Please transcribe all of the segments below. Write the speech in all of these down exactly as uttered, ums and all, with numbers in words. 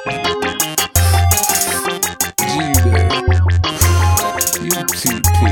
G-Man, U T P.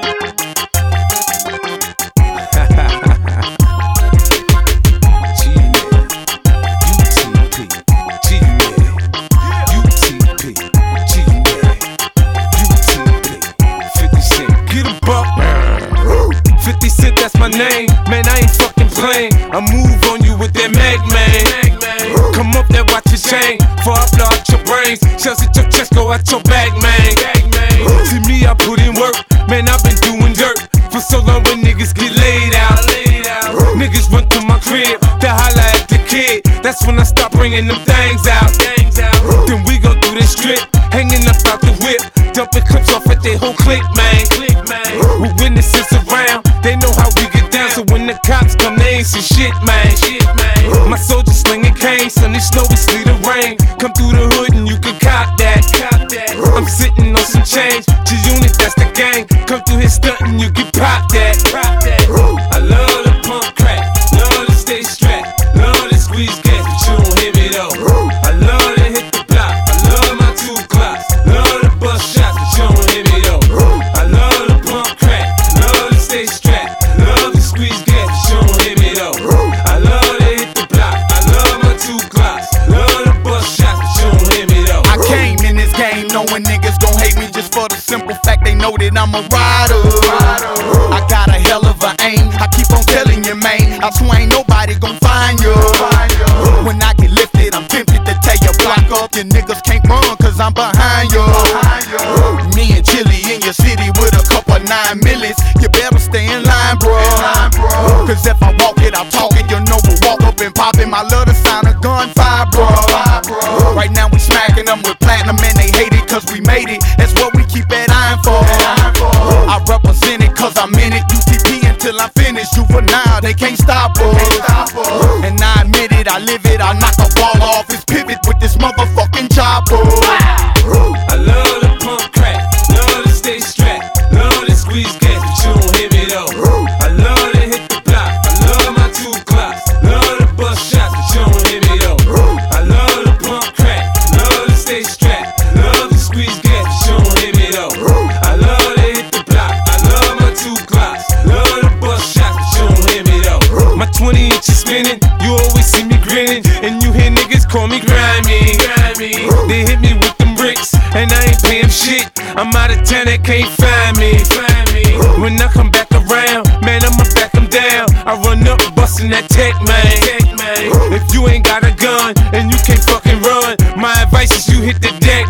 Name, man, I ain't fucking playing. I move on you with that mag, man. Come up there, watch your chain. For I blow out your brains. Shells at your chest, go out your back, man. See me, I put in work. Man, I've been doing dirt for so long when niggas get laid out. Niggas run to my crib to holla at the kid. That's when I start bringing them things out. Then we go through this strip, hanging up out the whip, dumping clips off at they whole clique, man. With witnesses around, they know how we get down. So when the cops come, they ain't see shit, man. My soldiers slinging canes, sunny, snowy, sleet, or rain. Come through the hood and you can cop that. I'm sitting on some change. G-Unit, that's the gang. Come through here stunting, you can pop that. I love the pump crack, love to stay strapped, love to squeeze gas, but you don't hear me though. I love to hit the block, I love my two clocks, love to bust shots, but you don't hear me though. I love the pump crack, love to stay strapped, love to squeeze gas, but you don't hear me though. I love to hit the block, I love my two clocks, love to bust shots, but you don't hear me though. I came in this game knowing niggas gon' hate me just for the simple fact they know that I'm a rider. I got a hell of a aim, I keep on telling you, man, I swear ain't nobody gon' find you. When I get lifted, I'm tempted to tear your block up. Your niggas can't run cause I'm behind you. Me and Chili in your city with a couple nine millies. You better stay in line, bro. Cause if I walk it, I talk it. You know we'll walk up and pop it. My love the sound of gunfire, bro. Right now we smacking them with platinum and they hate it cause we made it. That's what we keep that iron for. I represent it cause I'm in it. U T P until I'm finished. Juvenile, they can't stop us. And I admit it, I live it. I knock a ball off his pivot with this motherfucking chopper. I love the pump crack, love to stay strapped, love to squeeze gas, but you don't hear me though. I love to hit the block, I love my two clocks, love to bust shots, but you don't hear me though. I love the pump crack, love to stay strapped, love to squeeze gas, but you don't hear me though. I love to hit the block, I love my two clocks, love to bust shots, but you don't hear me though. My twenty inches spinning, you always see me grinning, and you hear niggas call me grimy. They hit me with them bricks, and I ain't paying shit. I'm out of town, they can't find me. When I come back around, man, I'ma back them down. I run up, bustin' that tech, man. If you ain't got a gun, and you can't fucking run, my advice is you hit the deck,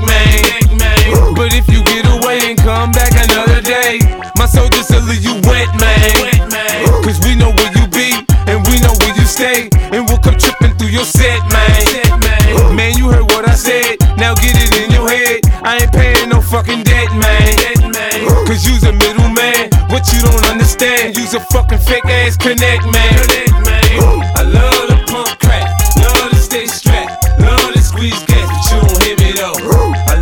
man. But if you get away and come back another day, my soldiers will leave you wet, man. Cause we know where you be, and we know where you stay, and we'll come tripping through your set, man. Man, you heard what I said, now get it in your head. I ain't paying no fucking debt, man. Cause you's a middleman, what you don't understand, you's a fucking fake ass connect, man. I love the pump crack, love to stay strapped, love to squeeze gas, but you don't hear me though. I